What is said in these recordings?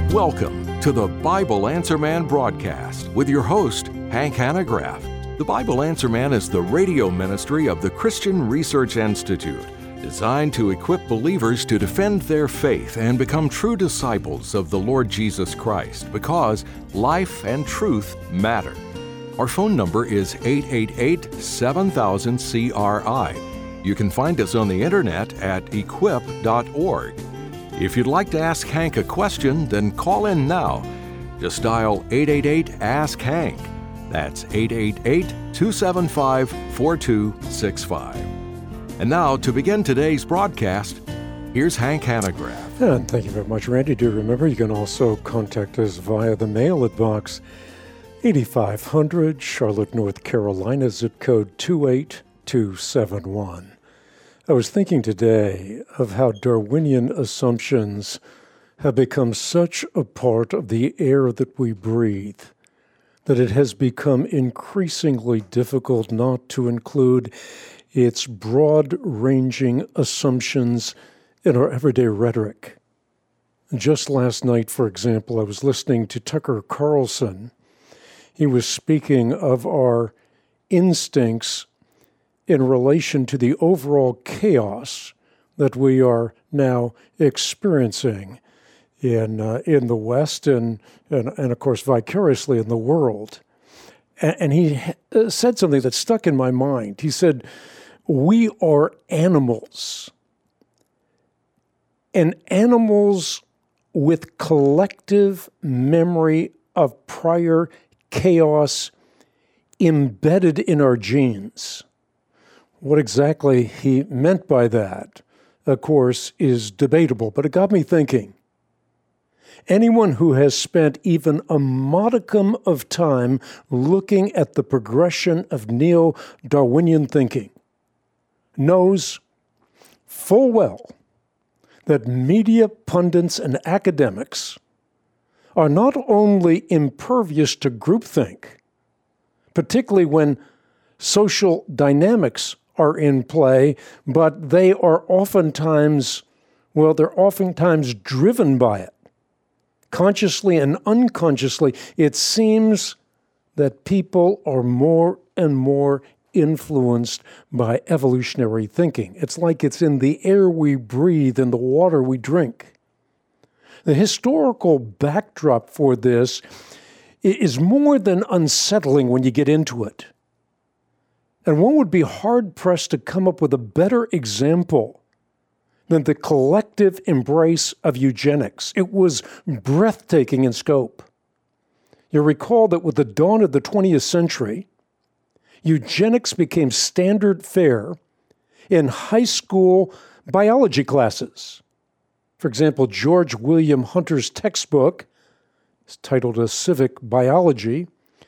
Welcome to the Bible Answer Man broadcast with your host, Hank Hanegraaff. The Bible Answer Man is the radio ministry of the Christian Research Institute, designed to equip believers to defend their faith and become true disciples of the Lord Jesus Christ, because life and truth matter. Our phone number is 888-7000-CRI. You can find us on the internet at equip.org. If you'd like to ask Hank a question, then call in now. Just dial 888-ASK-HANK. That's 888-275-4265. And now, to begin today's broadcast, here's Hank Hanegraaff. And thank you very much, Randy. Do remember, you can also contact us via the mail at Box 8500, Charlotte, North Carolina, zip code 28271. I was thinking today of how Darwinian assumptions have become such a part of the air that we breathe that it has become increasingly difficult not to include its broad-ranging assumptions in our everyday rhetoric. Just last night, for example, I was listening to Tucker Carlson. He was speaking of our instincts in relation to the overall chaos that we are now experiencing in the West and of course vicariously in the world. And he said something that stuck in my mind. He said, "We are animals, and animals with collective memory of prior chaos embedded in our genes." What exactly he meant by that, of course, is debatable, but it got me thinking. Anyone who has spent even a modicum of time looking at the progression of neo-Darwinian thinking knows full well that media pundits and academics are not only impervious to groupthink, particularly when social dynamics are in play, but they are oftentimes driven by it. Consciously and unconsciously, it seems that people are more and more influenced by evolutionary thinking. It's like it's in the air we breathe and the water we drink. The historical backdrop for this is more than unsettling when you get into it. And one would be hard-pressed to come up with a better example than the collective embrace of eugenics. It was breathtaking in scope. You'll recall that with the dawn of the 20th century, eugenics became standard fare in high school biology classes. For example, George William Hunter's textbook, it's titled A Civic Biology,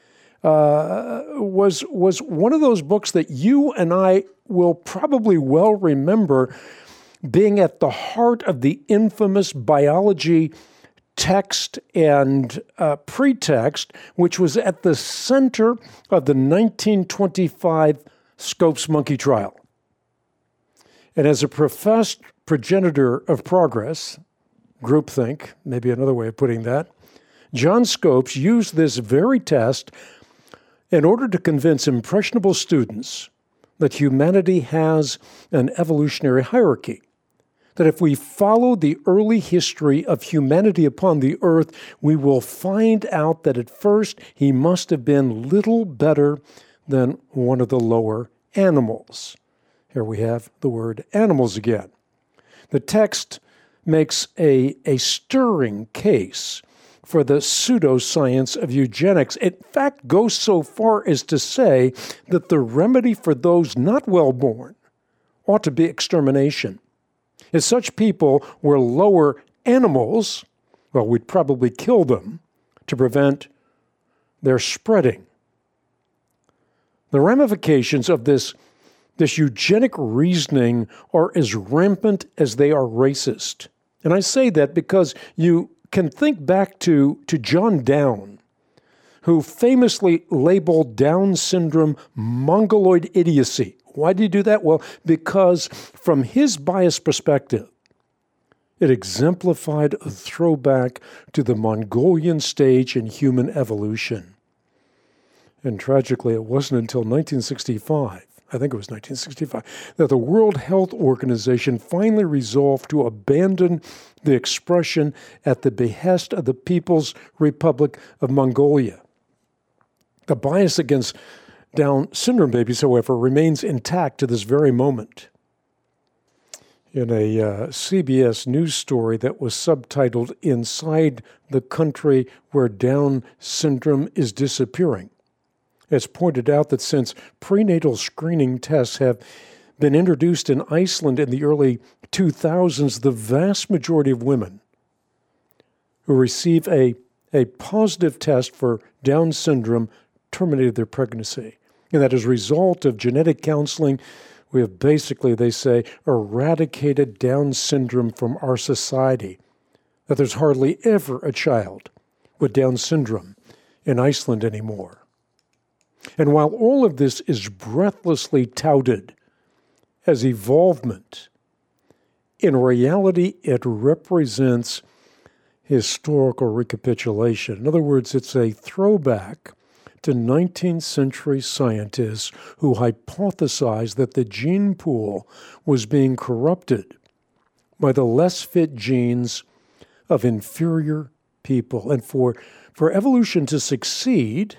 was one of those books that you and I will probably well remember being at the heart of the infamous biology text and pretext, which was at the center of the 1925 Scopes monkey trial. And as a professed progenitor of progress, groupthink, maybe another way of putting that, John Scopes used this very test in order to convince impressionable students that humanity has an evolutionary hierarchy, that if we follow the early history of humanity upon the earth, we will find out that at first he must have been little better than one of the lower animals. Here we have the word animals again. The text makes a stirring case for the pseudoscience of eugenics. In fact, goes so far as to say that the remedy for those not well born ought to be extermination. If such people were lower animals, well, we'd probably kill them to prevent their spreading. The ramifications of this eugenic reasoning are as rampant as they are racist. And I say that because you can think back to John Down, who famously labeled Down syndrome mongoloid idiocy. Why did he do that? Well, because from his biased perspective, It exemplified a throwback to the Mongolian stage in human evolution. And tragically, it wasn't until 1965, I think it was 1965, that the World Health Organization finally resolved to abandon the expression at the behest of the People's Republic of Mongolia. The bias against Down syndrome babies, however, remains intact to this very moment. In a CBS News story that was subtitled "Inside the Country Where Down Syndrome is Disappearing," it's pointed out that since prenatal screening tests have been introduced in Iceland in the early 2000s, the vast majority of women who receive a positive test for Down syndrome terminated their pregnancy. And that as a result of genetic counseling, we have basically, they say, eradicated Down syndrome from our society. That there's hardly ever a child with Down syndrome in Iceland anymore. And while all of this is breathlessly touted as evolvement, in reality it represents historical recapitulation. In other words, it's a throwback to 19th century scientists who hypothesized that the gene pool was being corrupted by the less fit genes of inferior people. And for evolution to succeed,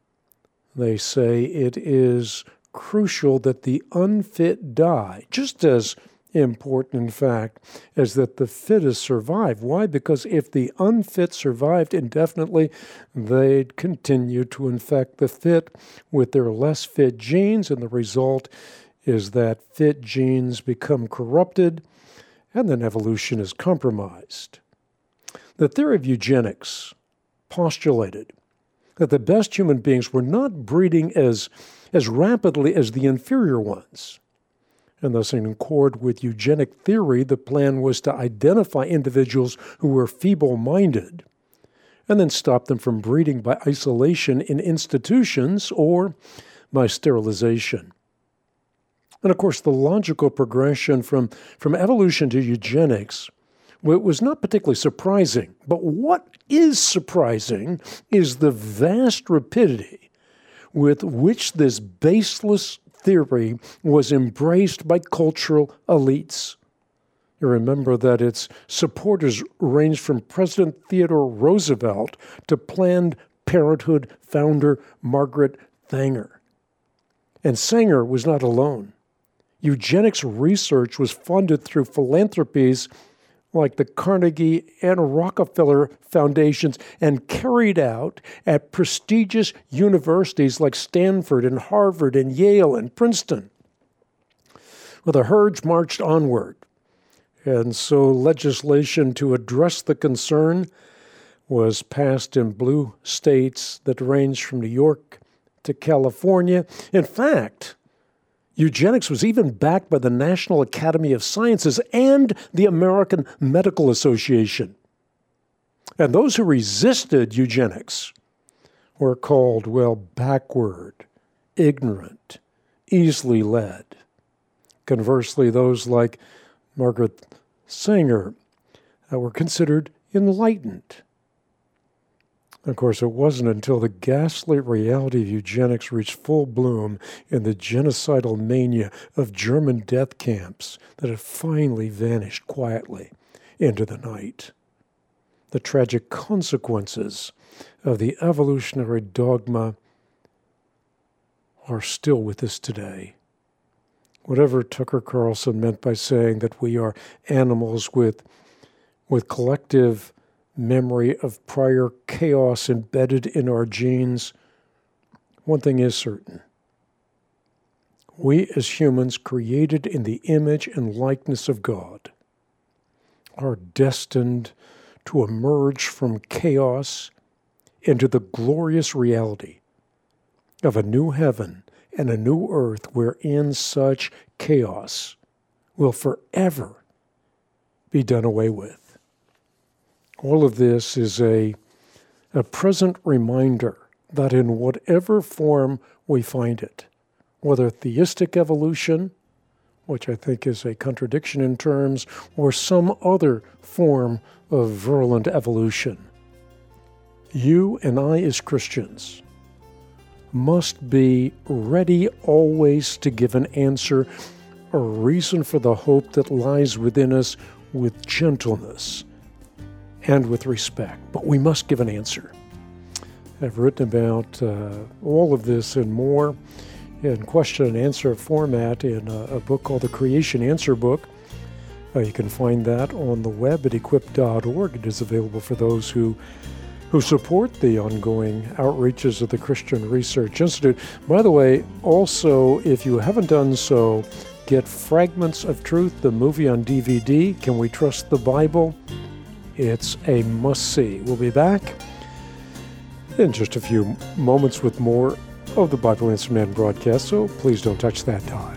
they say it is crucial that the unfit die, just as important, in fact, as that the fittest survive. Why? Because if the unfit survived indefinitely, they'd continue to infect the fit with their less fit genes, and the result is that fit genes become corrupted, and then evolution is compromised. The theory of eugenics postulated that the best human beings were not breeding as rapidly as the inferior ones. And thus, in accord with eugenic theory, the plan was to identify individuals who were feeble-minded and then stop them from breeding by isolation in institutions or by sterilization. And of course, the logical progression from evolution to eugenics was not particularly surprising. But what is surprising is the vast rapidity with which this baseless theory was embraced by cultural elites. You remember that its supporters ranged from President Theodore Roosevelt to Planned Parenthood founder Margaret Sanger. And Sanger was not alone. Eugenics research was funded through philanthropies like the Carnegie and Rockefeller Foundations and carried out at prestigious universities like Stanford and Harvard and Yale and Princeton. Well, the herds marched onward, and so legislation to address the concern was passed in blue states that ranged from New York to California. In fact, eugenics was even backed by the National Academy of Sciences and the American Medical Association. And those who resisted eugenics were called, backward, ignorant, easily led. Conversely, those like Margaret Sanger were considered enlightened. Of course, it wasn't until the ghastly reality of eugenics reached full bloom in the genocidal mania of German death camps that it finally vanished quietly into the night. The tragic consequences of the evolutionary dogma are still with us today. Whatever Tucker Carlson meant by saying that we are animals with collective memory of prior chaos embedded in our genes, one thing is certain. We as humans, created in the image and likeness of God, are destined to emerge from chaos into the glorious reality of a new heaven and a new earth wherein such chaos will forever be done away with. All of this is a present reminder that in whatever form we find it, whether theistic evolution which I think is a contradiction in terms, or some other form of virulent evolution. You and I as Christians must be ready always to give an answer, a reason for the hope that lies within us, with gentleness and with respect. But we must give an answer. I've written about all of this and more in question and answer format in a book called The Creation Answer Book. You can find that on the web at equip.org. It is available for those who support the ongoing outreaches of the Christian Research Institute. By the way, also, if you haven't done so, get Fragments of Truth, the movie on DVD. Can We Trust the Bible? It's a must-see. We'll be back in just a few moments with more of the Bible Answer Man broadcast, so please don't touch that dial.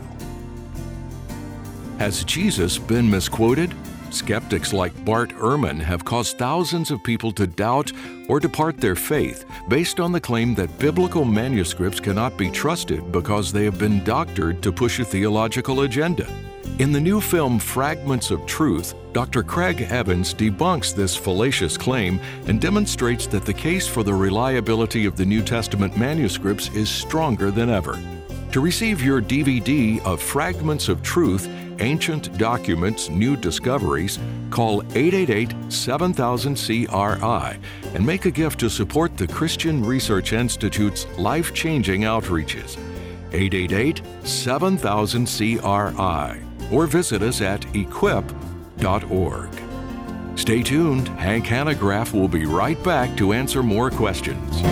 Has Jesus been misquoted? Skeptics like Bart Ehrman have caused thousands of people to doubt or depart their faith based on the claim that biblical manuscripts cannot be trusted because they have been doctored to push a theological agenda. In the new film Fragments of Truth, Dr. Craig Evans debunks this fallacious claim and demonstrates that the case for the reliability of the New Testament manuscripts is stronger than ever. To receive your DVD of Fragments of Truth, Ancient Documents, New Discoveries, call 888-7000-CRI and make a gift to support the Christian Research Institute's life-changing outreaches. 888-7000-CRI or visit us at equip.org. Stay tuned. Hank Hanegraaff will be right back to answer more questions.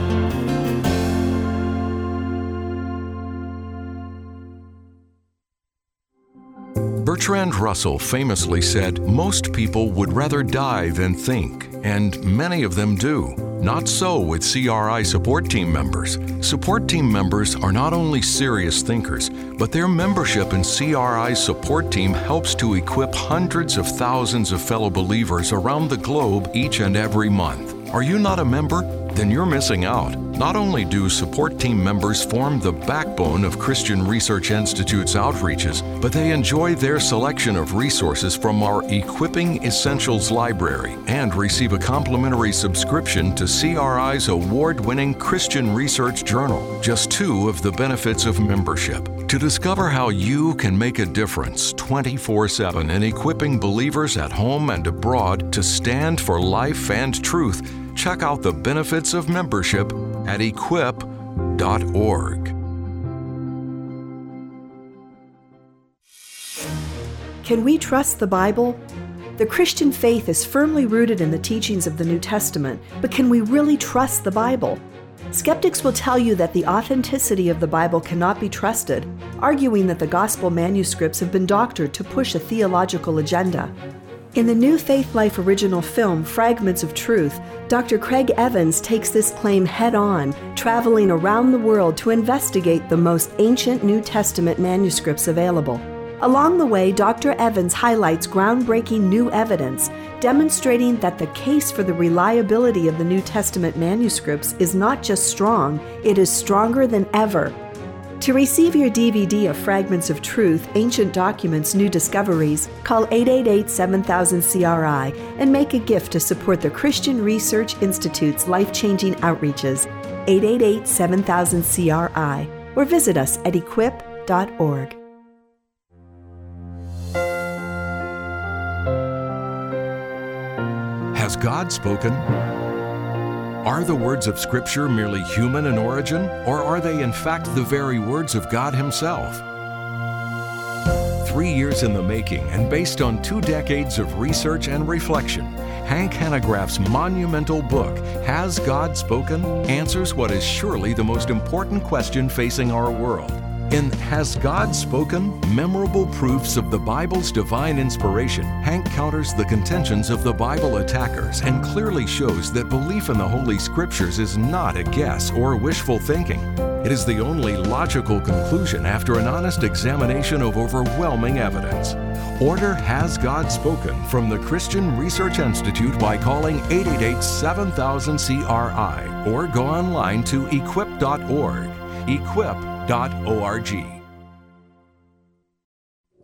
Bertrand Russell famously said, "Most people would rather die than think," and many of them do. Not so with CRI support team members. Support team members are not only serious thinkers, but their membership in CRI support team helps to equip hundreds of thousands of fellow believers around the globe each and every month. Are you not a member? Then you're missing out. Not only do support team members form the backbone of Christian Research Institute's outreaches, but they enjoy their selection of resources from our Equipping Essentials library and receive a complimentary subscription to CRI's award-winning Christian Research Journal. Just two of the benefits of membership. To discover how you can make a difference 24/7 in equipping believers at home and abroad to stand for life and truth, check out the benefits of membership at equip.org. Can we trust the Bible? The Christian faith is firmly rooted in the teachings of the New Testament, but can we really trust the Bible? Skeptics will tell you that the authenticity of the Bible cannot be trusted, arguing that the gospel manuscripts have been doctored to push a theological agenda. In the new Faith Life original film, Fragments of Truth, Dr. Craig Evans takes this claim head-on, traveling around the world to investigate the most ancient New Testament manuscripts available. Along the way, Dr. Evans highlights groundbreaking new evidence, demonstrating that the case for the reliability of the New Testament manuscripts is not just strong, it is stronger than ever. To receive your DVD of Fragments of Truth, Ancient Documents, New Discoveries, call 888-7000-CRI and make a gift to support the Christian Research Institute's life-changing outreaches, 888-7000-CRI, or visit us at equip.org. Has God spoken? Are the words of Scripture merely human in origin, or are they in fact the very words of God Himself? 3 years in the making and based on 2 decades of research and reflection, Hank Hanegraaff's monumental book, Has God Spoken?, answers what is surely the most important question facing our world. In Has God Spoken? Memorable Proofs of the Bible's Divine Inspiration, Hank counters the contentions of the Bible attackers and clearly shows that belief in the Holy Scriptures is not a guess or wishful thinking. It is the only logical conclusion after an honest examination of overwhelming evidence. Order Has God Spoken from the Christian Research Institute by calling 888-7000-CRI or go online to equip.org. Equip.org.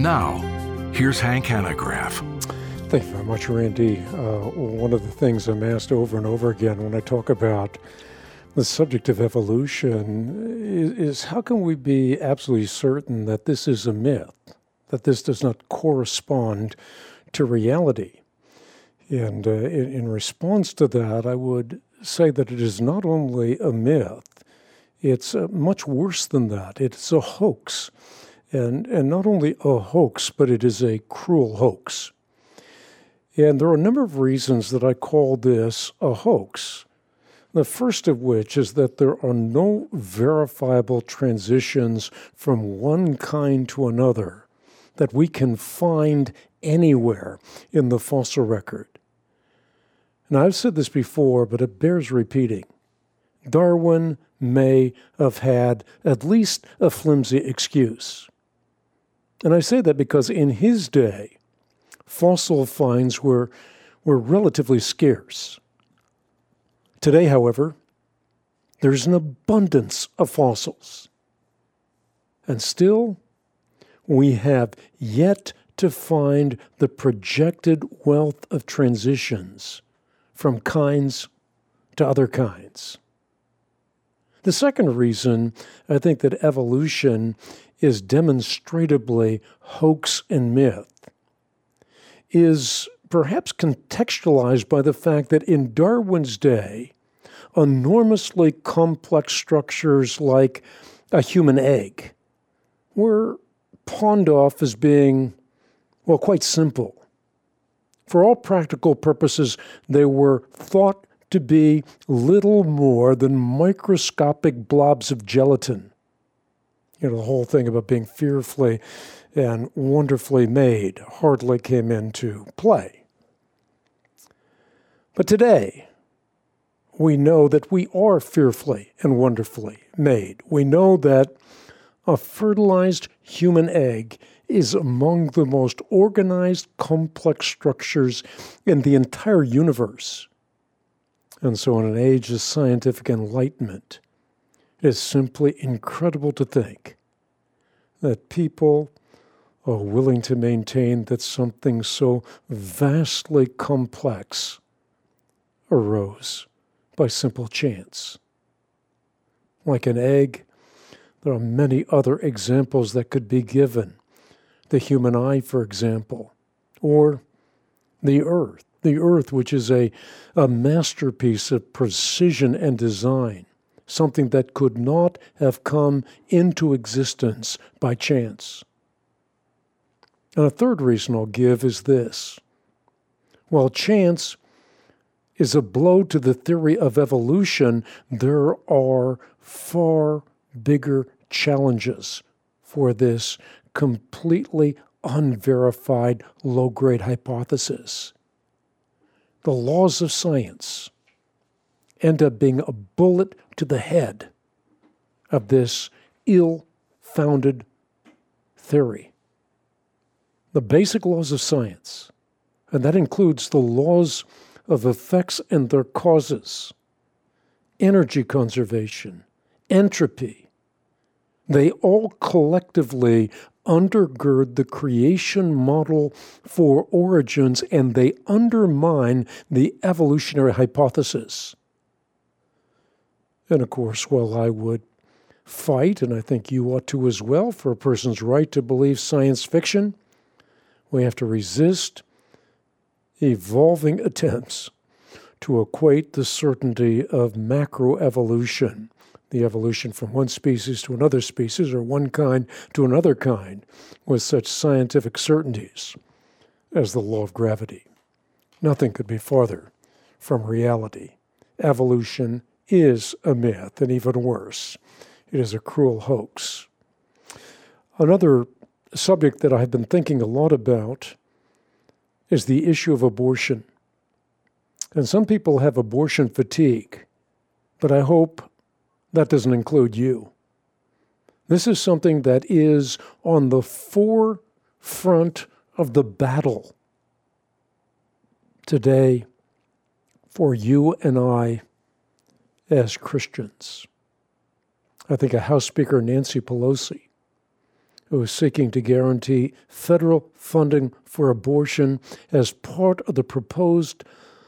Now, here's Hank Hanegraaff. Thank you very much, Randy. One of the things I'm asked over and over again when I talk about the subject of evolution is how can we be absolutely certain that this is a myth, that this does not correspond to reality? And in response to that, I would say that it is not only a myth, it's much worse than that. It's a hoax. And not only a hoax, but it is a cruel hoax. And there are a number of reasons that I call this a hoax. The first of which is that there are no verifiable transitions from one kind to another that we can find anywhere in the fossil record. And I've said this before, but it bears repeating. Darwin may have had at least a flimsy excuse. And I say that because in his day, fossil finds were relatively scarce. Today, however, there's an abundance of fossils. And still, we have yet to find the projected wealth of transitions from kinds to other kinds. The second reason I think that evolution is demonstrably hoax and myth is perhaps contextualized by the fact that in Darwin's day, enormously complex structures like a human egg were pawned off as being, well, quite simple. For all practical purposes, they were thought to be little more than microscopic blobs of gelatin. You know, the whole thing about being fearfully and wonderfully made hardly came into play. But today, we know that we are fearfully and wonderfully made. We know that a fertilized human egg is among the most organized, complex structures in the entire universe. And so in an age of scientific enlightenment, it is simply incredible to think that people are willing to maintain that something so vastly complex arose by simple chance. Like an egg, there are many other examples that could be given. The human eye, for example, or the earth, which is a masterpiece of precision and design, something that could not have come into existence by chance. And a third reason I'll give is this. While chance is a blow to the theory of evolution, there are far bigger challenges for this completely unverified low-grade hypothesis. The laws of science end up being a bullet to the head of this ill-founded theory. The basic laws of science, and that includes the laws of effects and their causes, energy conservation, entropy, they all collectively undergird the creation model for origins, and they undermine the evolutionary hypothesis. And of course, while I would fight, and I think you ought to as well, for a person's right to believe science fiction, we have to resist evolving attempts to equate the certainty of macroevolution, the evolution from one species to another species or one kind to another kind, with such scientific certainties as the law of gravity. Nothing could be farther from reality. Evolution is a myth, and even worse, it is a cruel hoax. Another subject that I've been thinking a lot about is the issue of abortion. And some people have abortion fatigue, but I hope that doesn't include you. This is something that is on the forefront of the battle today for you and I as Christians. I think House Speaker Nancy Pelosi who is seeking to guarantee federal funding for abortion as part of the proposed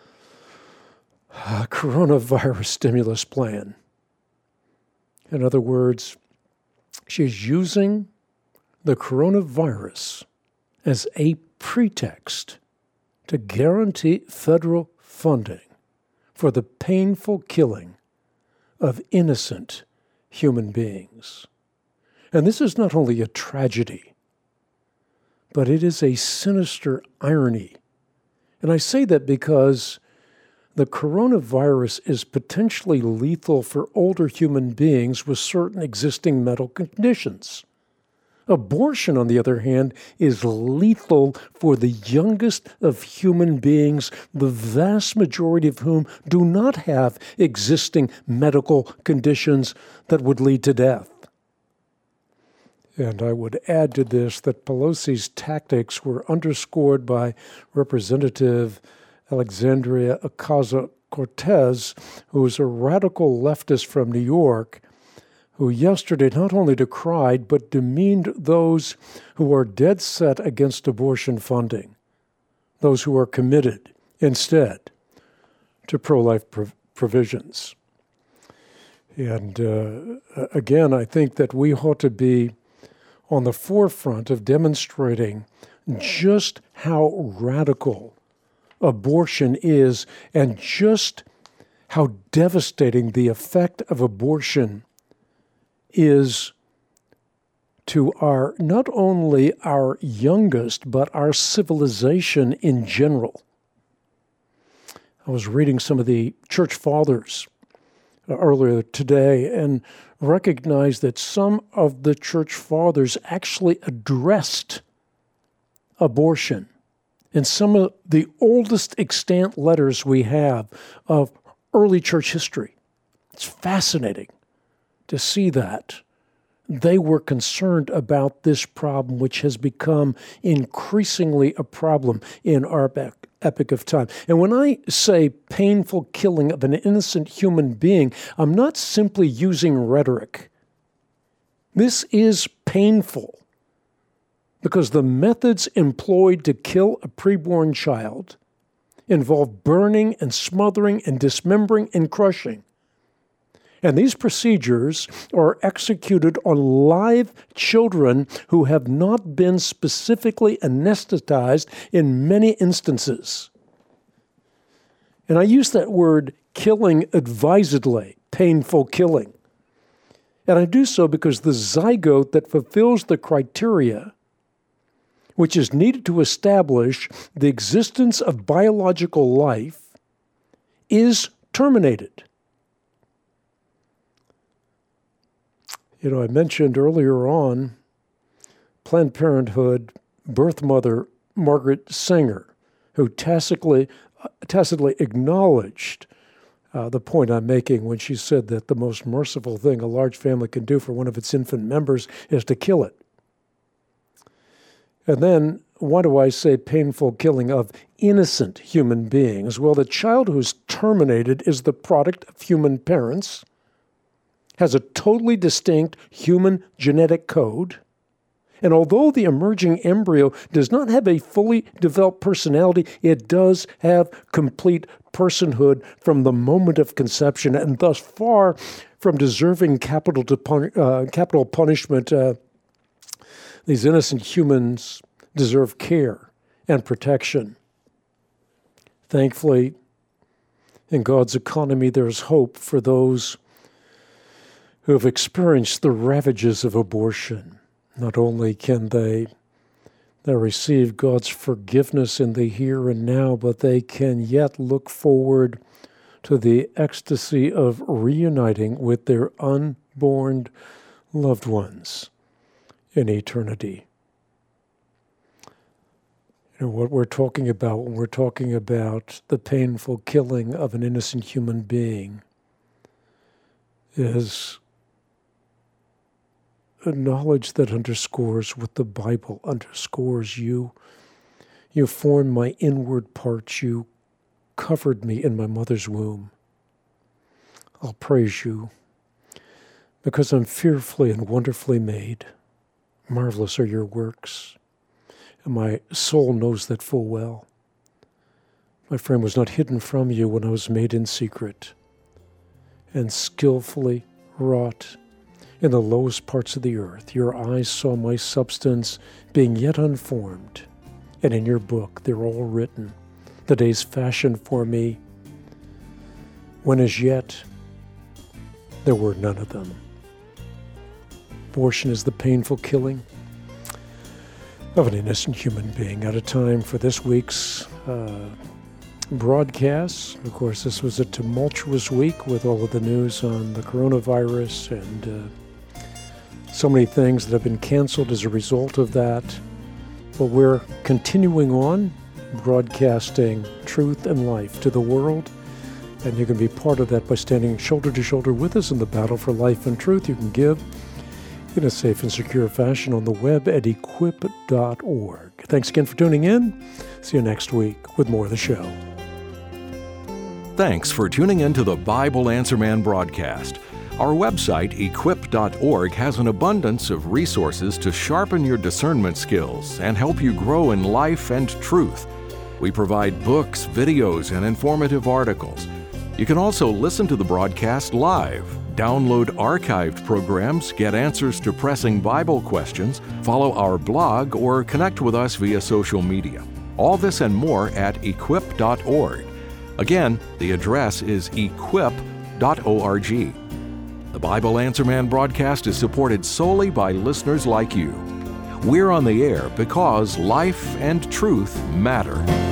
coronavirus stimulus plan. In other words, she's using the coronavirus as a pretext to guarantee federal funding for the painful killing of innocent human beings. And this is not only a tragedy, but it is a sinister irony. And I say that because the coronavirus is potentially lethal for older human beings with certain existing medical conditions. Abortion, on the other hand, is lethal for the youngest of human beings, the vast majority of whom do not have existing medical conditions that would lead to death. And I would add to this that Pelosi's tactics were underscored by Representative Alexandria Ocasio-Cortez, who is a radical leftist from New York, who yesterday not only decried but demeaned those who are dead set against abortion funding, those who are committed instead to pro-life provisions. And again, I think that we ought to be on the forefront of demonstrating just how radical abortion is and just how devastating the effect of abortion is to our, not only our youngest, but our civilization in general. I was reading some of the church fathers earlier today and recognized that some of the church fathers actually addressed abortion in some of the oldest extant letters we have of early church history. It's fascinating to see that. They were concerned about this problem, which has become increasingly a problem in our epoch of time. And when I say painful killing of an innocent human being, I'm not simply using rhetoric. This is painful because the methods employed to kill a preborn child involve burning and smothering and dismembering and crushing. And these procedures are executed on live children who have not been specifically anesthetized in many instances. And I use that word killing advisedly, painful killing. And I do so because the zygote that fulfills the criteria, which is needed to establish the existence of biological life, is terminated. You know, I mentioned earlier on Planned Parenthood birth mother Margaret Sanger, who tacitly acknowledged the point I'm making when she said that the most merciful thing a large family can do for one of its infant members is to kill it. And then, why do I say painful killing of innocent human beings? Well, the child who's terminated is the product of human parents, has a totally distinct human genetic code, and although the emerging embryo does not have a fully developed personality, it does have complete personhood from the moment of conception, and thus far from deserving capital punishment. These innocent humans deserve care and protection. Thankfully, in God's economy, there's hope for those who have experienced the ravages of abortion. Not only can they receive God's forgiveness in the here and now, but they can yet look forward to the ecstasy of reuniting with their unborn loved ones in eternity. You know, what we're talking about when we're talking about the painful killing of an innocent human being is a knowledge that underscores what the Bible underscores. You formed my inward parts. You covered me in my mother's womb. I'll praise you because I'm fearfully and wonderfully made. Marvelous are your works, and my soul knows that full well. My frame was not hidden from you when I was made in secret, and skillfully wrought in the lowest parts of the earth. Your eyes saw my substance being yet unformed, and in your book they're all written, the days fashioned for me, when as yet there were none of them. Abortion is the painful killing of an innocent human being. Out of time for this week's broadcasts. Of course, this was a tumultuous week with all of the news on the coronavirus and so many things that have been canceled as a result of that. But we're continuing on broadcasting truth and life to the world, and you can be part of that by standing shoulder to shoulder with us in the battle for life and truth. You can give in a safe and secure fashion on the web at equip.org. Thanks again for tuning in. See you next week with more of the show. Thanks for tuning in to the Bible Answer Man broadcast. Our website, equip.org, has an abundance of resources to sharpen your discernment skills and help you grow in life and truth. We provide books, videos, and informative articles. You can also listen to the broadcast live, download archived programs, get answers to pressing Bible questions, follow our blog, or connect with us via social media. All this and more at equip.org. Again, the address is equip.org. The Bible Answer Man broadcast is supported solely by listeners like you. We're on the air because life and truth matter.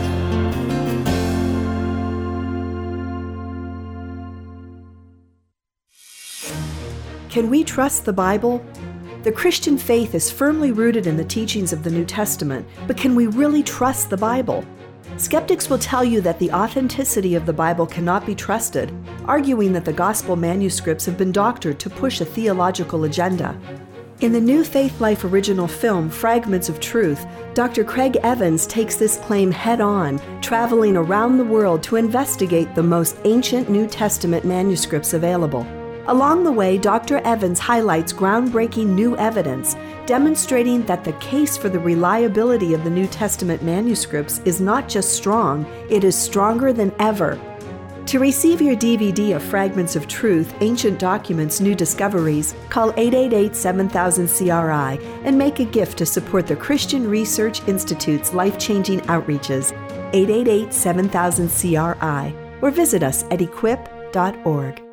Can we trust the Bible? The Christian faith is firmly rooted in the teachings of the New Testament, but can we really trust the Bible? Skeptics will tell you that the authenticity of the Bible cannot be trusted, arguing that the gospel manuscripts have been doctored to push a theological agenda. In the new Faith Life original film, Fragments of Truth, Dr. Craig Evans takes this claim head-on, traveling around the world to investigate the most ancient New Testament manuscripts available. Along the way, Dr. Evans highlights groundbreaking new evidence, demonstrating that the case for the reliability of the New Testament manuscripts is not just strong, it is stronger than ever. To receive your DVD of Fragments of Truth, Ancient Documents, New Discoveries, call 888-7000-CRI and make a gift to support the Christian Research Institute's life-changing outreaches, 888-7000-CRI, or visit us at equip.org.